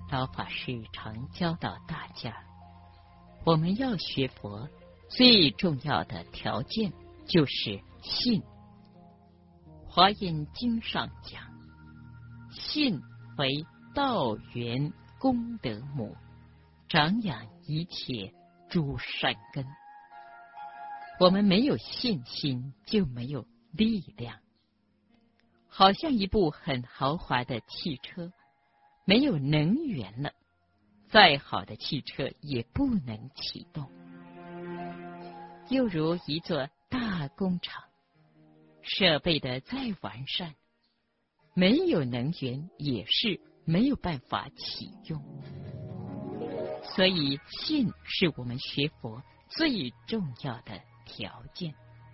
老法师常教导大家，我们要学佛，最重要的条件就是信。华严经上讲，信为道源功德母，长养一切诸善根。我们没有信心，就没有力量。好像一部很豪华的汽车，没有能源了，再好的汽车也不能启动。又如一座大工厂，设备的再完善，没有能源也是没有办法启用。所以信是我们学佛最重要的条件。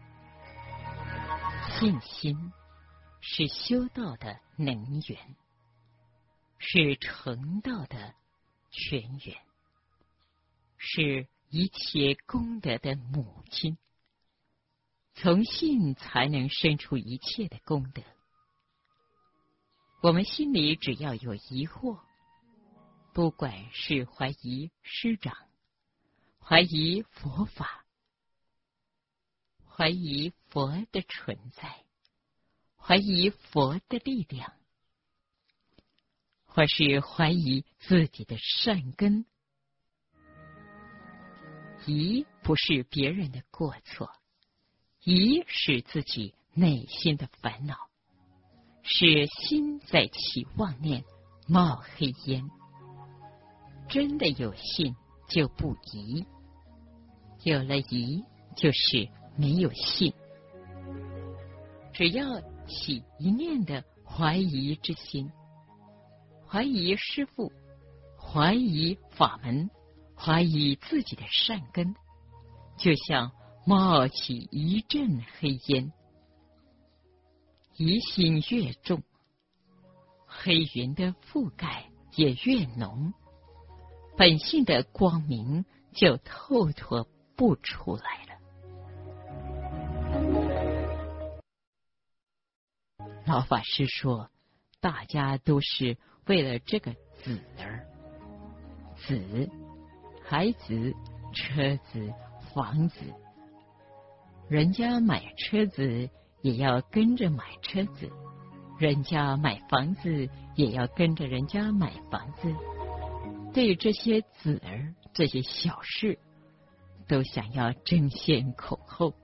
信心是修道的能源，是成道的泉源，是一切功德的母亲。从信才能生出一切的功德。我们心里只要有疑惑，不管是怀疑师长，怀疑佛法，怀疑佛的存在，怀疑佛的力量，或是怀疑自己的善根，疑不是别人的过错，疑是自己内心的烦恼，是心在起妄念，冒黑烟。真的有信就不疑，有了疑就是没有信。只要起一念的怀疑之心，怀疑师父，怀疑法门，怀疑自己的善根，就像冒起一阵黑烟。疑心越重，黑云的覆盖也越浓，本性的光明就透脱不出来了。老法师说，大家都是为了这个子儿，子，孩子、车子、房子。人家买车子也要跟着买车子，人家买房子也要跟着人家买房子。对这些子儿，这些小事，都想要争先恐后。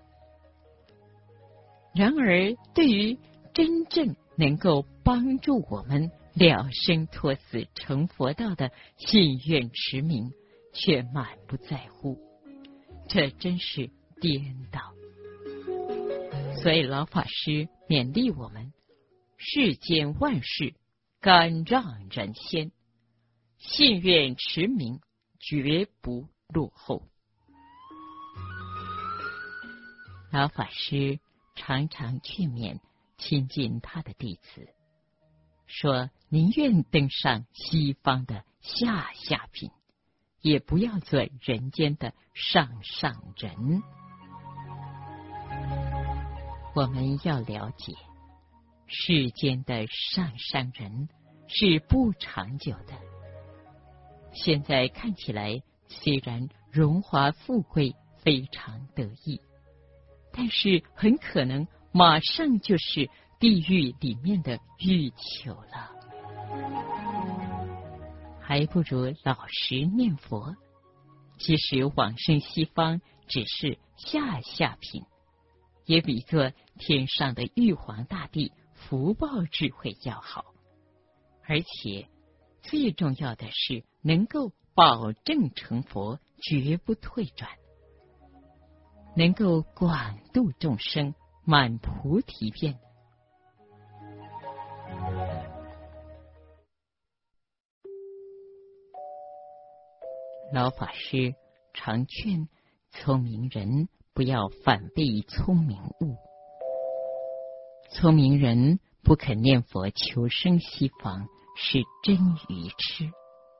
然而，对于真正能够帮助我们了生脱死成佛道的信愿持名，却满不在乎，这真是颠倒。所以老法师勉励我们，世间万事甘让人先，信愿持名绝不落后。老法师常常劝勉亲近他的弟子，说宁愿登上西方的下下品，也不要做人间的上上人。我们要了解，世间的上上人是不长久的。现在看起来虽然荣华富贵非常得意，但是很可能马上就是地狱里面的欲求了。还不如老实念佛。其实往生西方只是下下品，也比做天上的玉皇大帝福报智慧要好。而且最重要的是能够保证成佛，绝不退转，能够广度众生，满菩提愿。老法师常劝聪明人不要反被聪明误。聪明人不肯念佛求生西方，是真愚痴。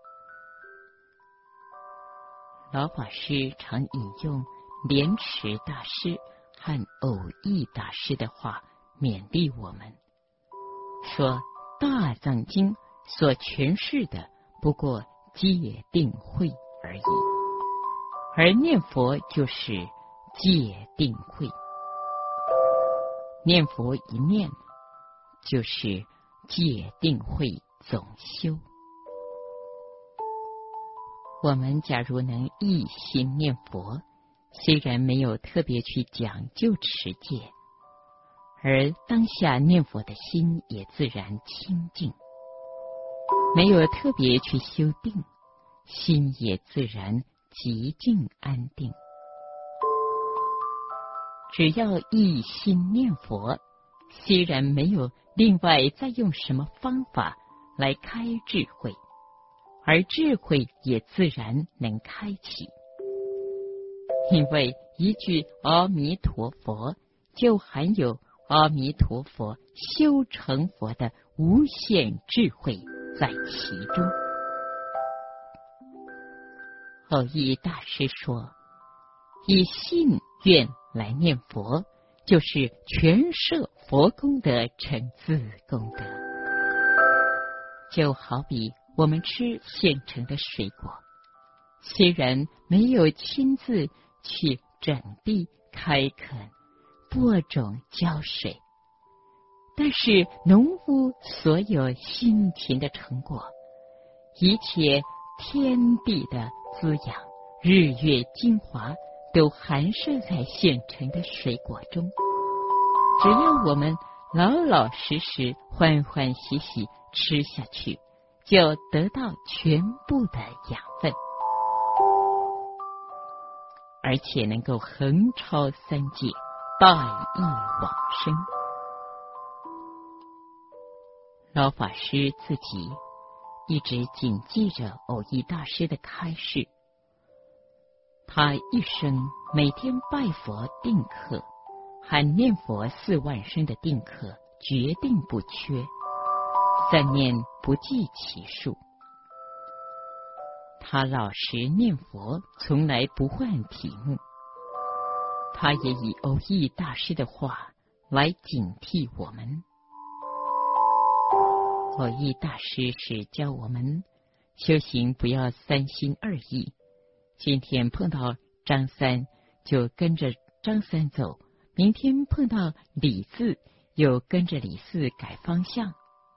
老法师常引用莲池大师和偶益大师的话勉励我们，说大藏经所诠释的不过戒定慧而已，而念佛就是戒定慧。念佛一念就是戒定慧总修。我们假如能一心念佛，虽然没有特别去讲究持戒，而当下念佛的心也自然清净，没有特别去修定，心也自然极静安定。只要一心念佛，虽然没有另外再用什么方法来开智慧，而智慧也自然能开启。因为一句阿弥陀佛就含有阿弥陀佛修成佛的无限智慧在其中。后羿大师说，以信愿来念佛，就是全摄佛功德成自功德。就好比我们吃现成的水果，虽然没有亲自去整地开垦播种浇水，但是农夫所有辛勤的成果，一切天地的滋养，日月精华都含摄在现成的水果中。只要我们老老实实欢欢喜喜吃下去，就得到全部的养分，而且能够横超三界，大益往生。老法师自己一直谨记着蕅益大师的开示，他一生每天拜佛定课，含念佛4万声的定课决定不缺，3念不计其数。他老实念佛，从来不换题目。他也以蕅益大师的话来警惕我们。蕅益大师是教我们修行不要三心二意，今天碰到张三就跟着张三走，明天碰到李四又跟着李四改方向。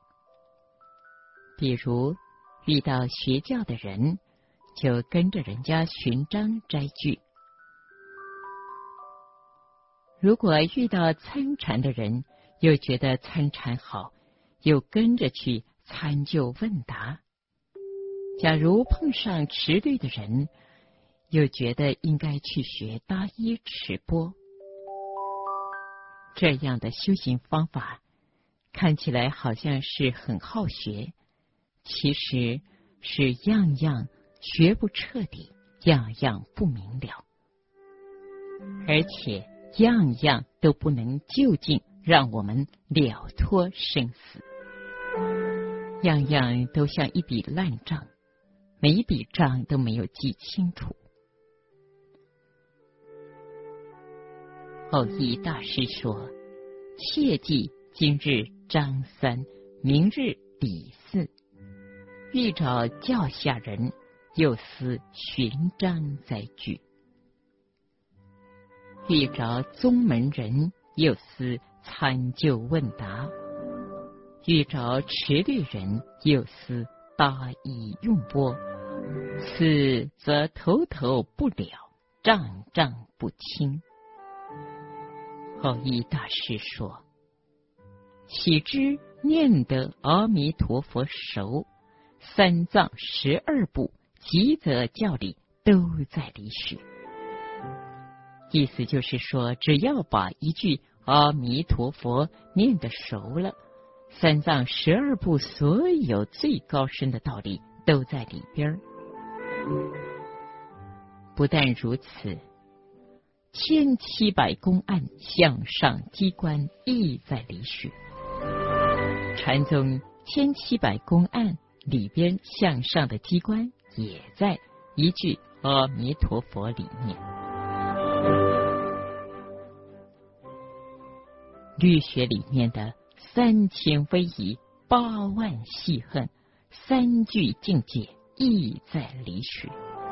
比如遇到学教的人，就跟着人家寻章摘句；如果遇到参禅的人，又觉得参禅好，又跟着去参究问答。假如碰上持律的人，又觉得应该去学搭衣持钵。这样的修行方法看起来好像是很好学，其实是样样学不彻底，样样不明了，而且样样都不能究竟让我们了脱生死，样样都像一笔烂账，每一笔账都没有记清楚。蕅益大师说，切记今日张三，明日李四，欲找教下人，又思寻章摘句；欲找宗门人，又思参究问答；欲找持律人，又思搭衣用钵。此则头头不了，账账不清。蕅益大师说，岂知念得阿弥陀佛熟，3藏12部即则教理都在里许。意思就是说，只要把一句阿弥陀佛念得熟了，3藏12部所有最高深的道理都在里边。不但如此，1700公案向上机关亦在里许。禅宗1700公案里边向上的机关也在一句阿弥陀佛里面。律学里面的3000威仪、8万细恨、 三句境界意在理许。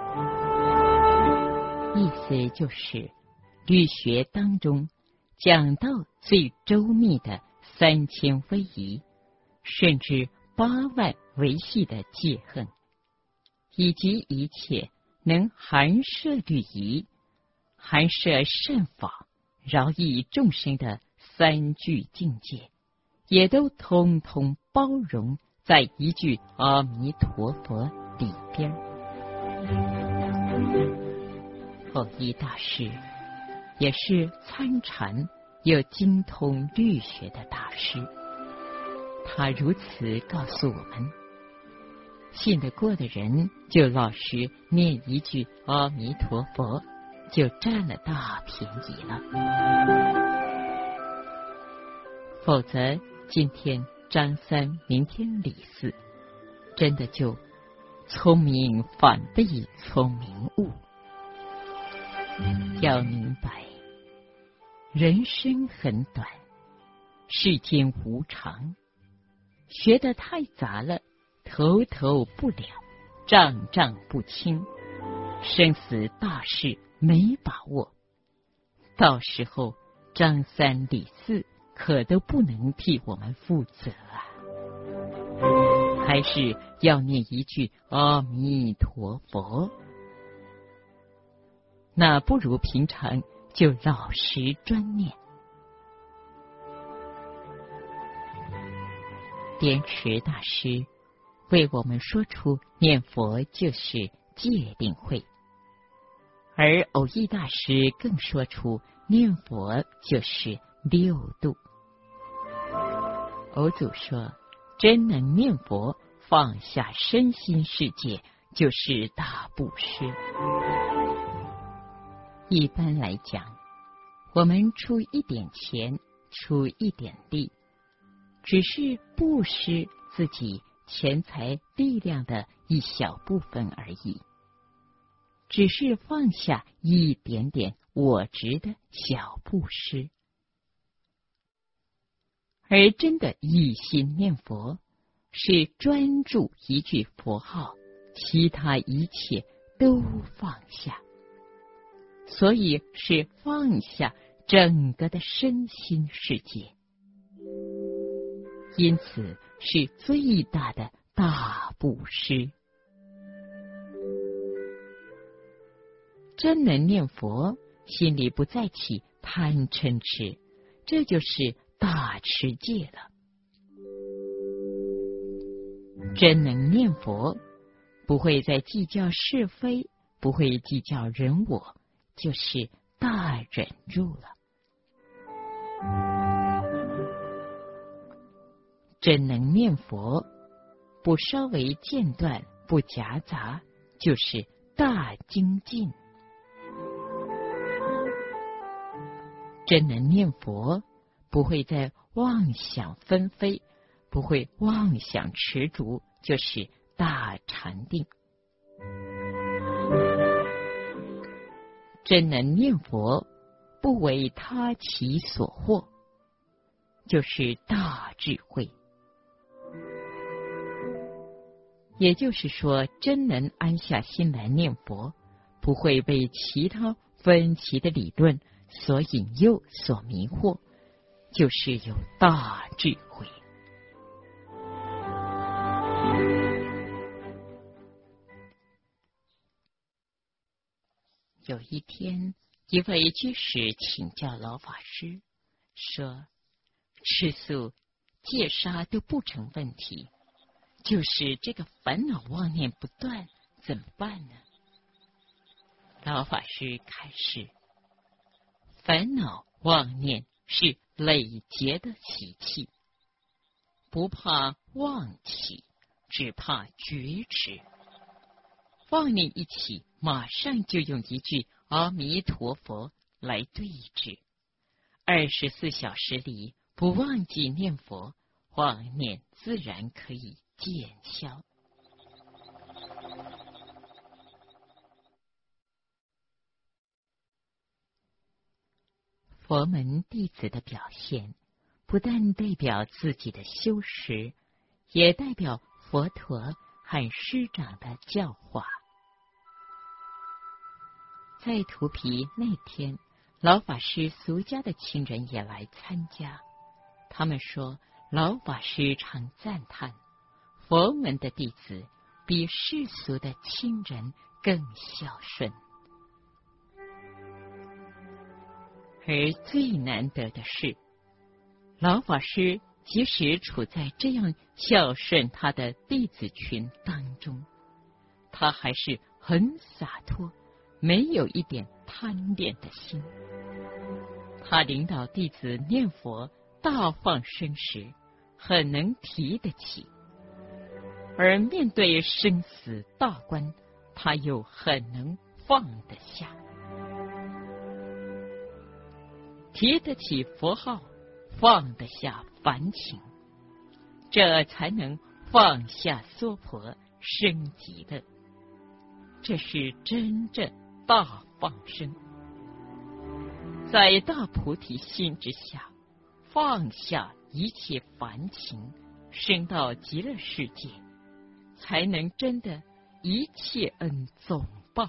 意思就是律学当中讲到最周密的3000非遗，甚至8万维系的界衡，以及一切能含摄律仪、含摄善法、饶益众生的三句境界，也都通通包容在一句阿弥陀佛里边。弘一大师也是参禅又精通律学的大师，他如此告诉我们：信得过的人就老实念一句阿弥陀佛，就占了大便宜了。否则今天张三，明天李四，真的就聪明反被聪明误。要明白，人生很短，世间无常，学得太杂了，头头不了，账账不清，生死大事没把握，到时候张三李四可都不能替我们负责啊！还是要念一句阿弥陀佛，那不如平常就老实专念。莲池大师为我们说出念佛就是戒定慧，而偶益大师更说出念佛就是六度。偶祖说，真能念佛，放下身心世界，就是大布施。一般来讲，我们出一点钱，出一点力，只是布施自己钱财力量的一小部分而已，只是放下一点点我执的小布施。而真的一心念佛，是专注一句佛号，其他一切都放下，所以是放下整个的身心世界，因此是最大的大布施。真能念佛，心里不再起贪嗔痴，这就是大持戒了。真能念佛，不会再计较是非，不会计较人我，就是大忍辱了。真能念佛，不稍微间断，不夹杂，就是大精进。真能念佛，不会再妄想纷飞，不会妄想持着，就是大禅定。真能念佛，不为他其所惑，就是大智慧。也就是说，真能安下心来念佛，不会被其他分歧的理论所引诱、所迷惑，就是有大智慧。有一天，一位居士请教老法师，说：吃素、戒杀都不成问题，就是这个烦恼妄念不断，怎么办呢？老法师开示：烦恼妄念是累劫的习气，不怕妄起，只怕觉迟。妄念一起，马上就用一句阿弥陀佛来对治。24小时里不忘记念佛，妄念自然可以减消。佛门弟子的表现，不但代表自己的修持，也代表佛陀和师长的教化。在荼毗那天，老法师俗家的亲人也来参加。他们说，老法师常赞叹佛门的弟子比世俗的亲人更孝顺。而最难得的是，老法师即使处在这样孝顺他的弟子群当中，他还是很洒脱，没有一点贪恋的心。他领导弟子念佛大放生时，很能提得起，而面对生死大关，他又很能放得下。提得起佛号，放得下凡情，这才能放下娑婆，生极乐。这是真正大放生，在大菩提心之下，放下一切凡情，升到极乐世界，才能真的一切恩总报。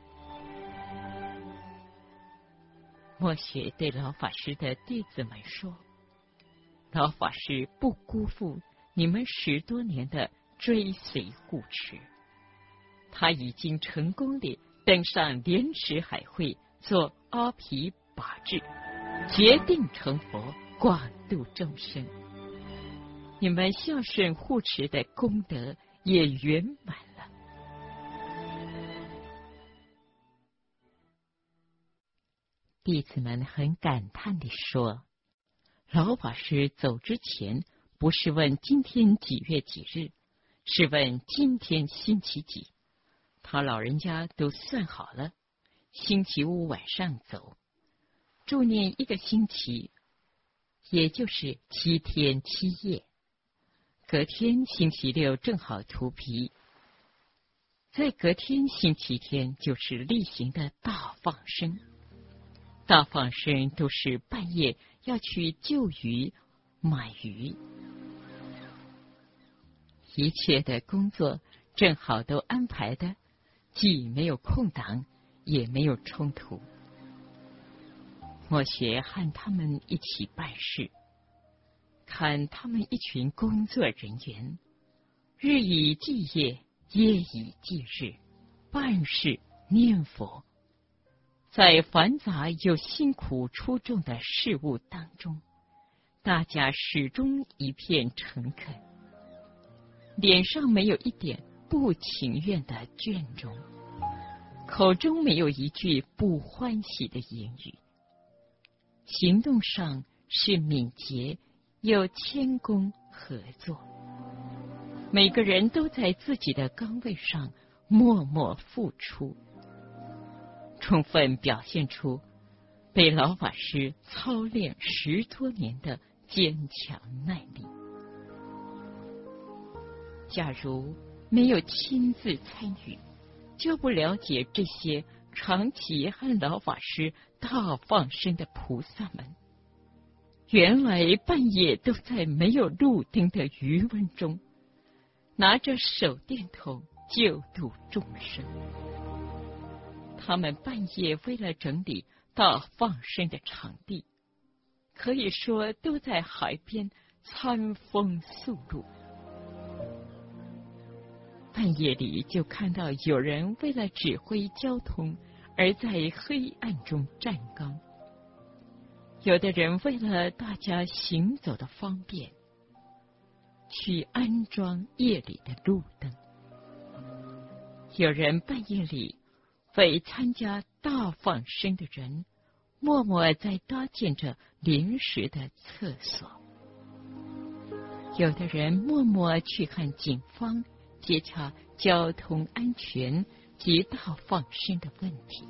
默学对老法师的弟子们说，老法师不辜负你们10多年的追随护持，他已经成功地登上莲池海会做阿毗跋致，决定成佛，广度众生。你们孝顺护持的功德也圆满了。弟子们很感叹地说，老法师走之前，不是问今天几月几日，是问今天星期几。他老人家都算好了，星期五晚上走，住念1个星期，也就是7天7夜。隔天星期六正好荼毗，在隔天星期天就是例行的大放生。大放生都是半夜要去救鱼、买鱼，一切的工作正好都安排的，既没有空档，也没有冲突。默学和他们一起办事，看他们一群工作人员，日以继夜，夜以继日，办事念佛，在繁杂又辛苦出众的事物当中，大家始终一片诚恳，脸上没有一点不情愿的倦容，口中没有一句不欢喜的言语，行动上是敏捷又谦恭合作，每个人都在自己的岗位上默默付出，充分表现出被老法师操练10多年的坚强耐力。假如没有亲自参与，就不了解这些长期和老法师大放生的菩萨们，原来半夜都在没有路灯的余温中，拿着手电筒救度众生。他们半夜为了整理大放生的场地，可以说都在海边餐风宿露。半夜里就看到有人为了指挥交通而在黑暗中站岗，有的人为了大家行走的方便，去安装夜里的路灯。有人半夜里为参加大放生的人，默默在搭建着临时的厕所。有的人默默去和警方接洽交通安全及大放生的问题。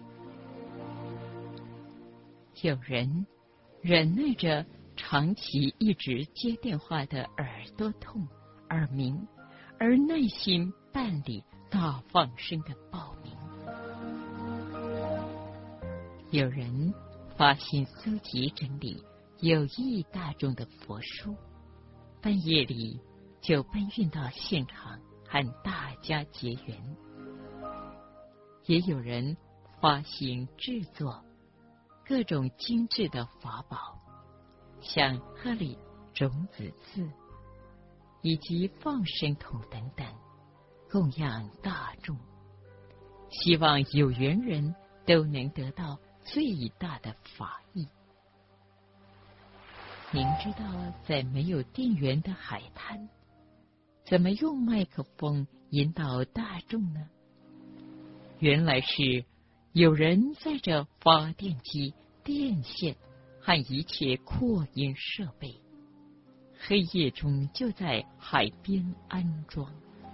有人忍耐着长期一直接电话的耳朵痛、耳鸣，而耐心办理大放生的报名。有人发心搜集整理有益大众的佛书，半夜里就搬运到现场和大家结缘。也有人发心制作各种精致的法宝，像贺礼、种子字以及放生桶等等，供养大众，希望有缘人都能得到最大的法益。您知道在没有电源的海滩，怎么用麦克风引导大众呢？原来是有人载着发电机、电线和一切扩音设备，黑夜中就在海边安装。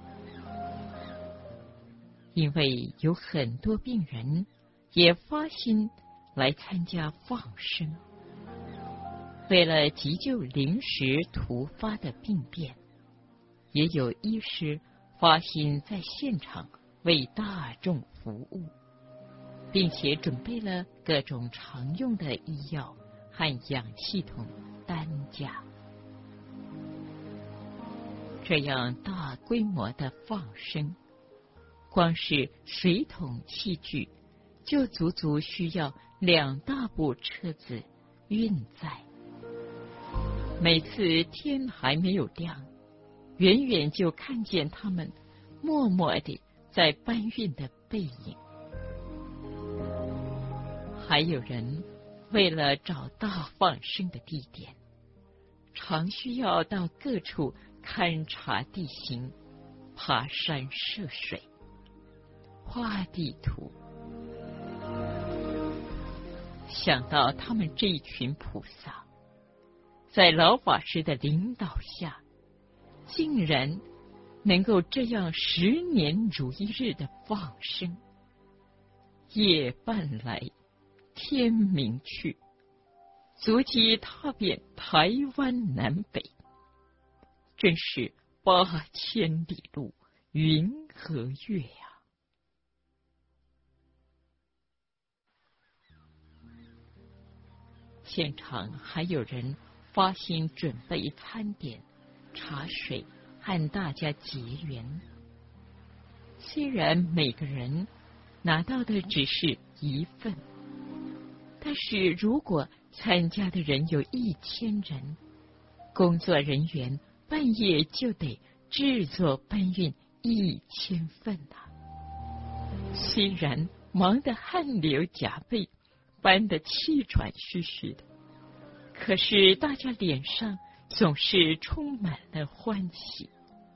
因为有很多病人也发心来参加放生，为了急救临时突发的病变，也有医师发心在现场为大众服务，并且准备了各种常用的医药和氧气筒担架。这样大规模的放生，光是水桶器具就足足需要2大部车子运载。每次天还没有亮，远远就看见他们默默地在搬运的背影。还有人为了找大放生的地点，常需要到各处勘察地形，爬山涉水，画地图。想到他们这一群菩萨在老法师的领导下，竟然能够这样10年如一日的放生，夜半来，天明去，足迹踏遍台湾南北，真是8000里路云和月呀！现场还有人发心准备餐点、茶水和大家结缘。虽然每个人拿到的只是1份，但是如果参加的人有1000人，工作人员半夜就得制作搬运1000份啊！虽然忙得汗流浃背，搬得气喘吁吁的，可是大家脸上总是充满了欢喜。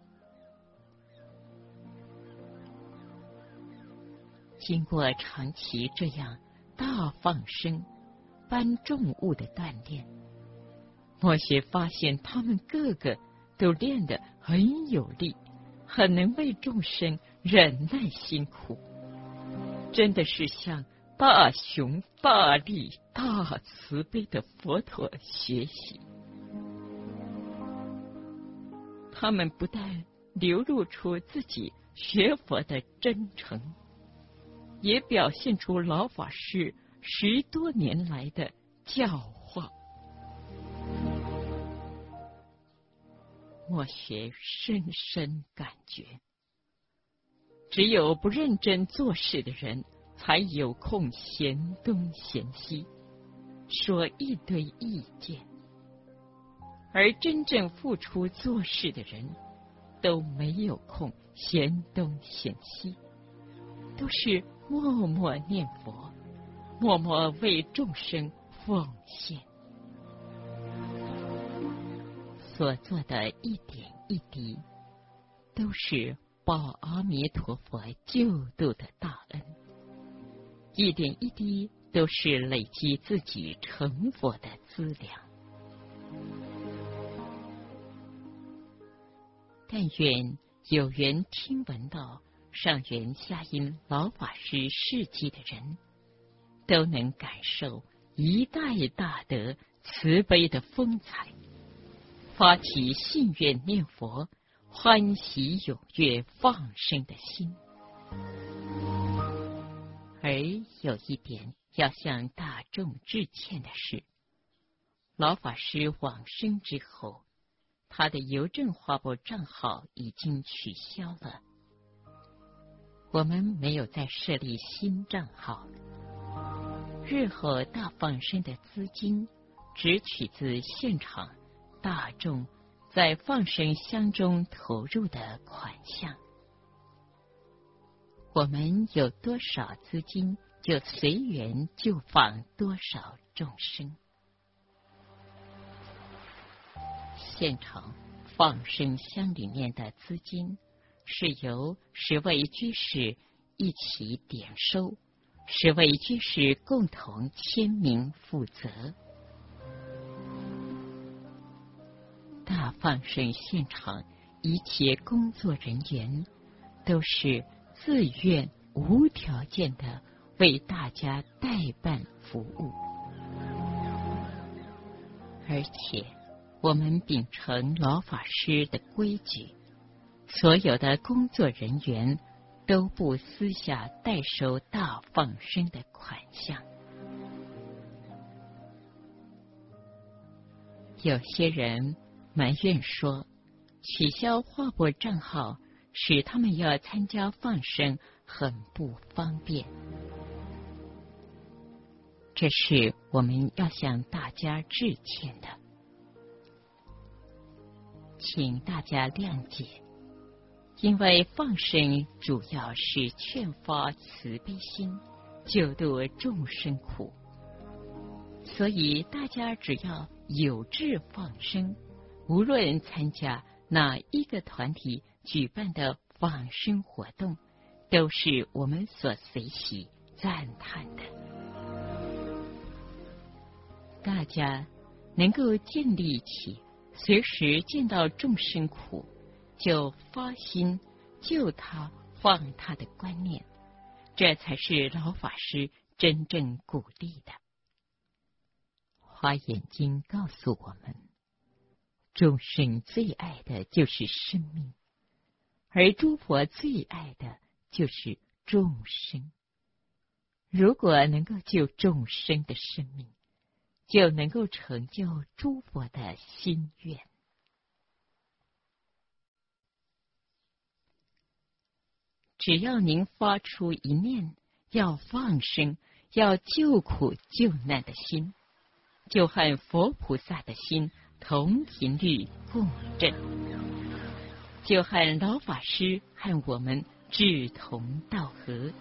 经过长期这样大放生、搬重物的锻炼，莫雪发现他们个个都练得很有力，很能为众生忍耐辛苦，真的是向大雄大力大慈悲的佛陀学习。他们不但流露出自己学佛的真诚，也表现出老法师10多年来的教化。莫学深深感觉，只有不认真做事的人才有空嫌东嫌西，说一堆意见，而真正付出做事的人都没有空嫌东嫌西，都是默默念佛，默默为众生奉献，所做的一点一滴都是报阿弥陀佛救度的大恩，一点一滴都是累积自己成佛的资粮。但愿有缘听闻到上元下阴老法师事迹的人，都能感受一代大德慈悲的风采，发起信愿念佛、欢喜踊跃放生的心。而有一点要向大众致歉的是，老法师往生之后， 他的邮政花拨账号已经取消了。我们没有再设立新账号。日后大放生的资金只取自现场大众在放生箱中投入的款项。我们有多少资金，就随缘就放多少众生。现场放生箱里面的资金是由10位居士一起点收，10位居士共同签名负责。大放生现场一切工作人员都是自愿无条件的为大家代办服务，而且我们秉承老法师的规矩，所有的工作人员都不私下代收大放生的款项。有些人埋怨说，取消花拨账号使他们要参加放生很不方便。这是我们要向大家致歉的，请大家谅解。因为放生主要是劝发慈悲心，救度众生苦，所以大家只要有志放生，无论参加哪一个团体举办的放生活动，都是我们所随喜赞叹的。大家能够建立起随时见到众生苦就发心救他放他的观念，这才是老法师真正鼓励的。华严经告诉我们，众生最爱的就是生命，而诸佛最爱的就是众生。如果能够救众生的生命，就能够成就诸佛的心愿。只要您发出一念要放生、要救苦救难的心，就和佛菩萨的心同频率共振，就和老法师和我们志同道合。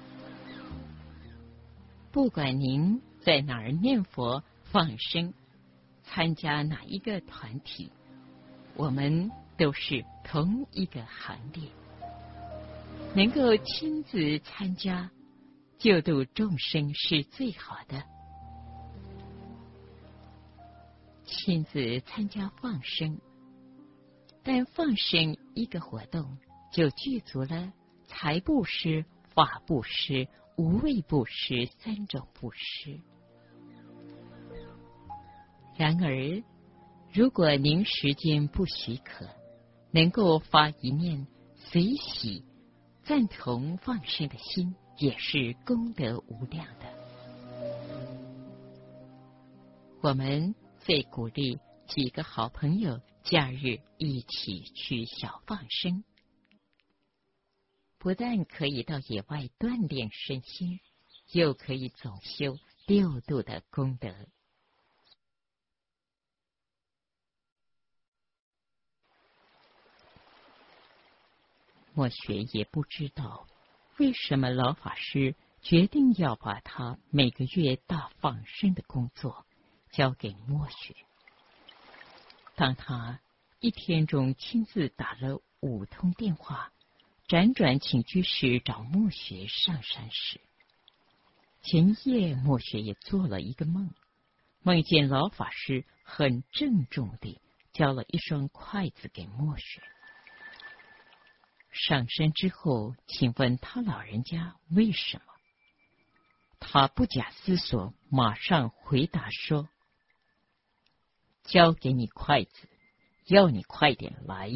不管您在哪儿念佛放生，参加哪一个团体，我们都是同一个行列。能够亲自参加救度众生是最好的。亲自参加放生，但放生一个活动就具足了财布施、法布施、无畏布施3种布施。然而，如果您时间不许可，能够发一念随喜赞同放生的心，也是功德无量的。我们最鼓励几个好朋友假日一起去小放生，不但可以到野外锻炼身心，又可以总修6度的功德。默学也不知道为什么老法师决定要把他每个月大放生的工作交给默学。当他一天中亲自打了5通电话，辗转请居士找默学上山时，前夜默学也做了一个梦，梦见老法师很郑重地交了一双筷子给默学。上山之后，请问他老人家为什么？他不假思索，马上回答说：交给你筷子，要你快点来。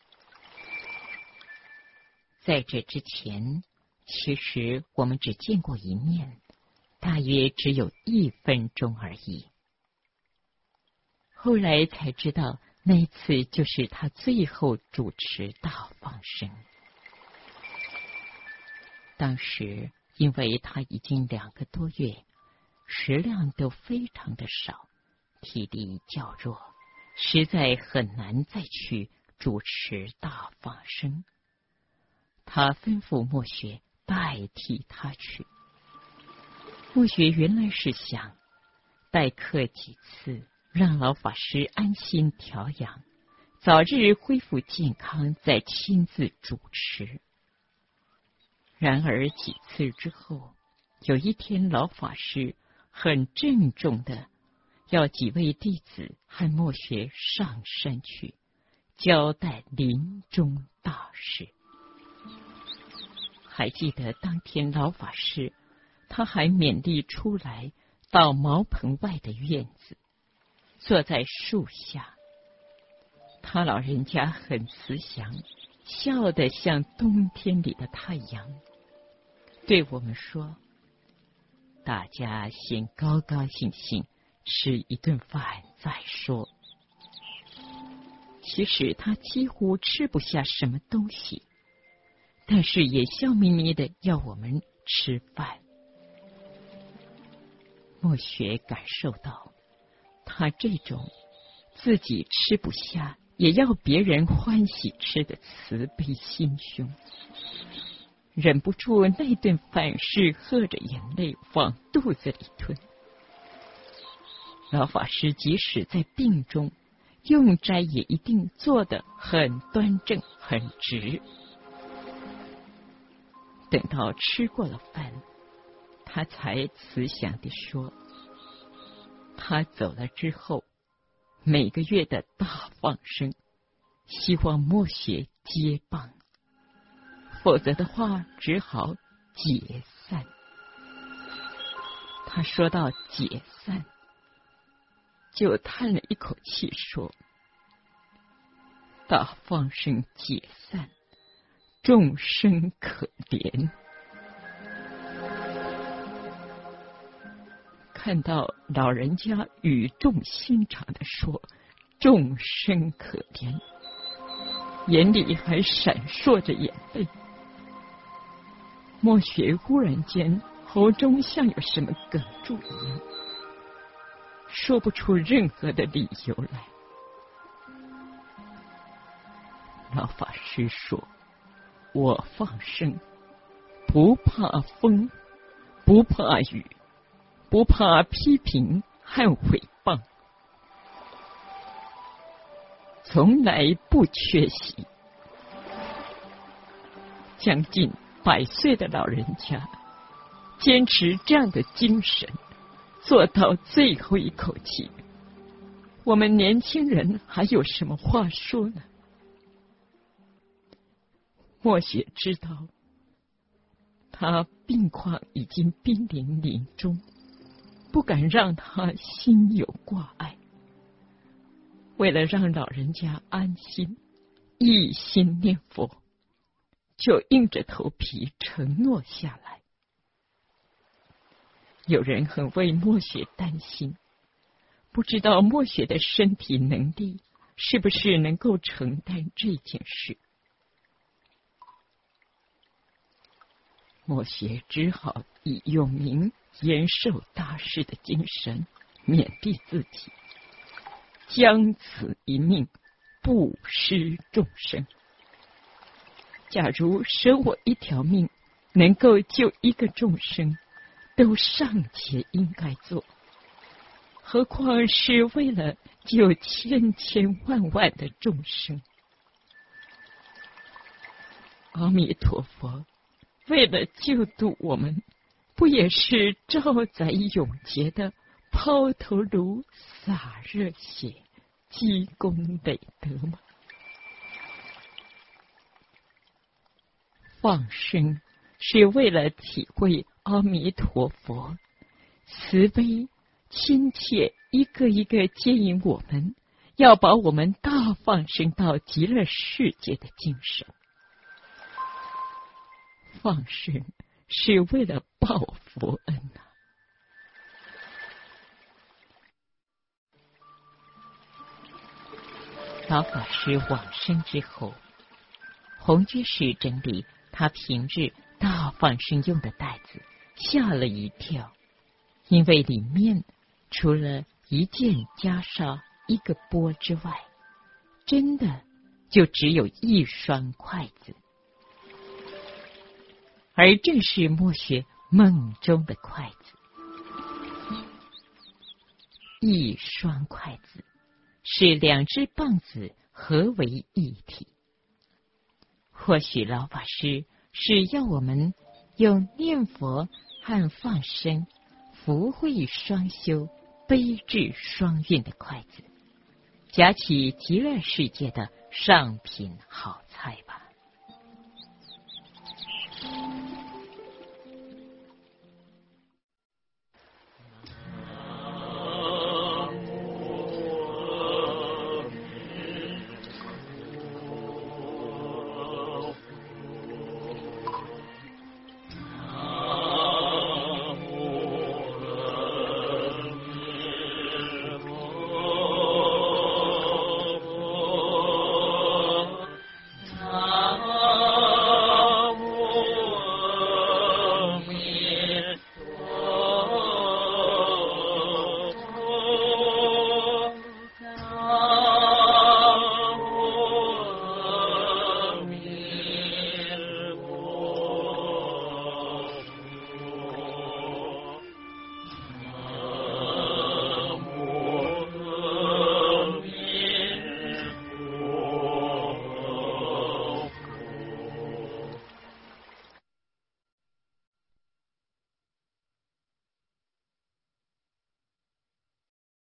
在这之前，其实我们只见过一面，大约只有1分钟而已。后来才知道， 那次就是他最后主持大放生。当时因为他已经2个多月，食量都非常的少，体力较弱，实在很难再去主持大放生。他吩咐默学代替他去。默学原来是想代课几次，让老法师安心调养，早日恢复健康，再亲自主持。然而几次之后，有一天老法师很郑重的要几位弟子和默学上山去交代临终大事。还记得当天老法师他还勉励出来到茅棚外的院子，坐在树下。他老人家很慈祥，笑得像冬天里的太阳，对我们说，大家先高高兴兴吃一顿饭再说。其实他几乎吃不下什么东西，但是也笑眯眯的要我们吃饭。默学感受到他这种自己吃不下也要别人欢喜吃的慈悲心胸，忍不住那顿饭是喝着眼泪往肚子里吞。老法师即使在病中用斋也一定做得很端正很直。等到吃过了饭，他才慈祥地说，他走了之后，每个月的大放生，希望默学接棒，否则的话只好解散。他说到解散，就叹了一口气说，大放生解散，众生可怜。看到老人家语重心长地说众生可怜，眼里还闪烁着眼泪。默学忽然间喉中像有什么哽住一样，说不出任何的理由来。老法师说，我放生不怕风，不怕雨，不怕批评和诽谤，从来不缺席。将近100岁的老人家坚持这样的精神，做到最后一口气，我们年轻人还有什么话说呢？默学知道他病况已经濒临临终，不敢让他心有挂碍，为了让老人家安心，一心念佛，就硬着头皮承诺下来。有人很为默学担心，不知道默学的身体能力是不是能够承担这件事。默学只好以永明延寿大师的精神勉励自己，将此一命不失众生。假如舍我一条命能够救一个众生，都尚且应该做，何况是为了救千千万万的众生。阿弥陀佛为了救度我们，不也是兆载永劫的抛头颅洒热血，积功累德吗？放生是为了体会阿弥陀佛慈悲亲切，一个一个接引我们，要把我们大放生到极乐世界的精神。放生是为了报佛恩啊！ 老法师往生之后，洪居士整理他平日大放生用的袋子，吓了一跳，因为里面除了一件袈裟、一个钵之外，真的就只有一双筷子，而正是默学梦中的筷子。一双筷子是两只棒子合为一体。或许老法师是要我们用念佛和放生福慧双修、悲智双运的筷子，夹起极乐世界的上品好菜吧。